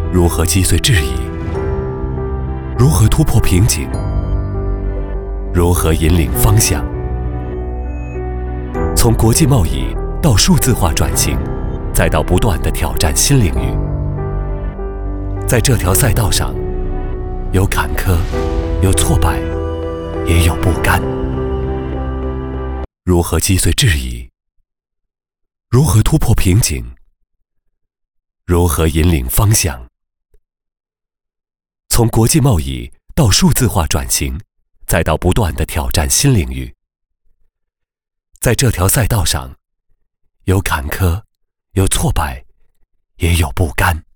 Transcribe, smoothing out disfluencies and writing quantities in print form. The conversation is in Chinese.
如何击碎质疑？如何突破瓶颈？如何引领方向？从国际贸易到数字化转型，再到不断地挑战新领域，在这条赛道上，有坎坷，有挫败，也有不甘。如何击碎质疑？如何突破瓶颈？如何引领方向？从国际贸易到数字化转型，再到不断地挑战新领域，在这条赛道上，有坎坷，有挫败，也有不甘。